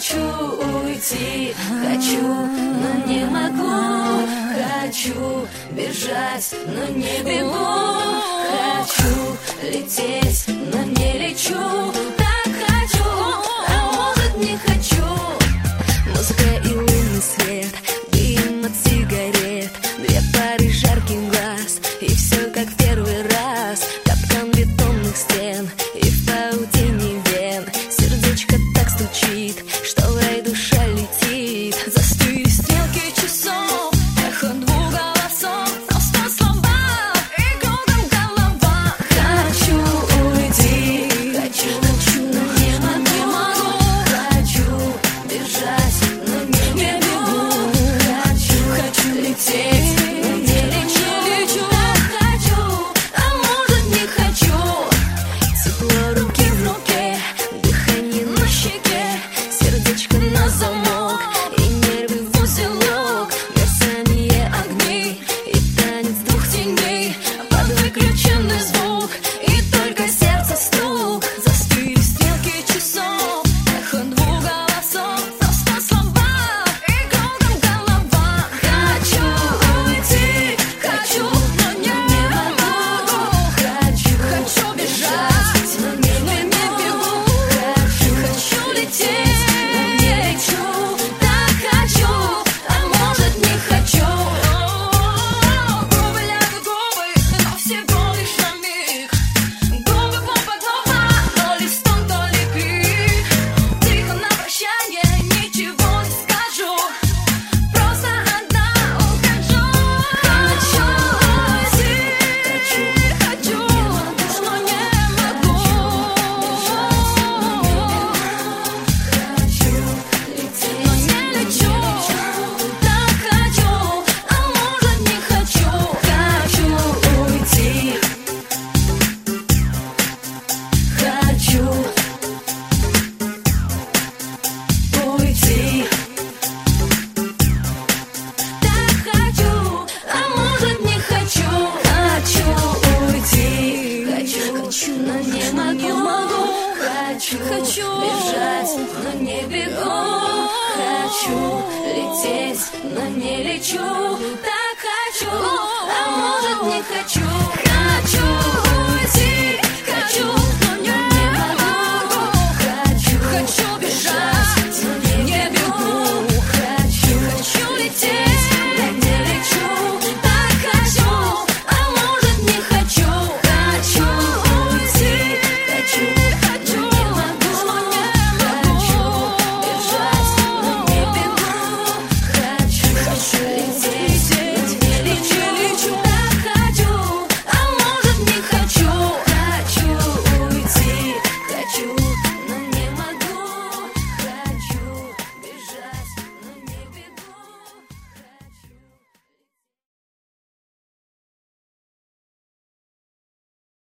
Хочу уйти, хочу, но не могу. Хочу бежать, но не бегу. Хочу лететь, но не лечу. Так хочу, а может не хочу. Музыка и лунный свет, дым от сигарет, две пары жарких глаз, и все как в первый раз. Капкан бетонных стен и в паутине вен. Сердечко так стучит, что в рай душа летит. Застыли стрелки часов, эхо двух голосов, просто слова и кругом голова. Хочу уйти, хочу, но не могу. Хочу бежать, но не бегу. Хочу лететь, но не лечу. Хочу, а может не хочу. Тепло руки в руке, дыхание на щеке, сердечко на замок и нервы в узелок. Мерцание огней и танец двух теней, под выключенный звук и только сердце стук. Застыли стрелки часов, эхо двух голосов, просто слова и кругом голова. Хочу уйти, хочу, но не могу. Хочу бежать, но не бегу. Хочу лететь, но не лечу. Так хочу, а может не хочу. Губы лягут губы, но всего лишь на миг. Губы под губа, то ли стон, то ли крик. Тихо на прощание ничего не скажу, просто одна ухожу. Хочу уйти, хочу, но не могу. Хочу лететь, но не лечу. Так хочу, а может не хочу. Хочу уйти. Хочу уйти. Так хочу, а может не хочу. Хочу уйти. Хочу, но не могу. Хочу бежать, но не бегу. Хочу лететь, но не лечу. Так хочу, а может не хочу. Хочу